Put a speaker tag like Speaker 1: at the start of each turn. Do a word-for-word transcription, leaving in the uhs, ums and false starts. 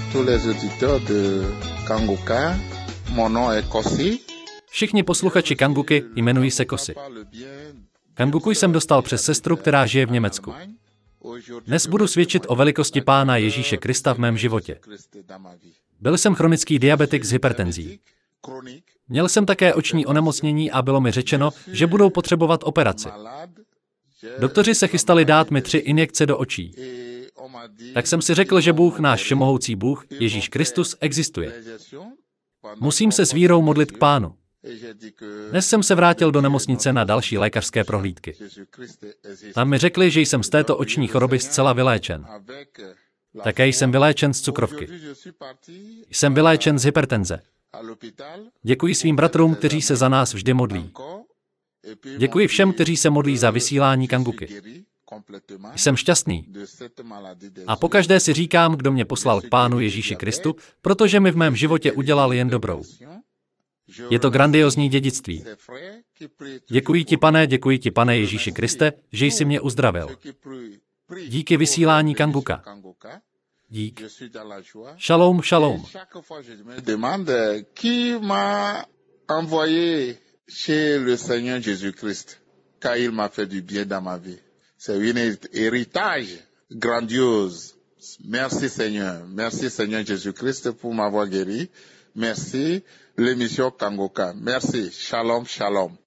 Speaker 1: tous les auditeurs de Kanguka. Mon nom est Kosi.
Speaker 2: Všichni posluchači Kanguky, jmenují se Kosi. Kanguku jsem dostal přes sestru, která žije v Německu. Dnes budu svědčit o velikosti Pána Ježíše Krista v mém životě. Byl jsem chronický diabetik s hypertenzí. Měl jsem také oční onemocnění a bylo mi řečeno, že budou potřebovat operaci. Doktoři se chystali dát mi tři injekce do očí. Tak jsem si řekl, že Bůh, náš všemohoucí Bůh, Ježíš Kristus, existuje. Musím se s vírou modlit k Pánu. Dnes jsem se vrátil do nemocnice na další lékařské prohlídky. Tam mi řekli, že jsem z této oční choroby zcela vyléčen. Také jsem vyléčen z cukrovky. Jsem vyléčen z hypertenze. Děkuji svým bratrům, kteří se za nás vždy modlí. Děkuji všem, kteří se modlí za vysílání Kanguky. Jsem šťastný. A pokaždé si říkám, kdo mě poslal k Pánu Ježíši Kristu, protože mi v mém životě udělal jen dobrou. Je to grandiozní dědictví. Děkuji ti, Pane, děkuji ti, Pane Ježíši Kriste, že jsi mě uzdravil. Díky vysílání Kanguka. Dík. Šalom, šalom.
Speaker 1: C'est un héritage grandiose. Merci Seigneur. Merci Seigneur Jésus-Christ pour m'avoir guéri. Merci l'émission Kanguka. Merci. Shalom, shalom.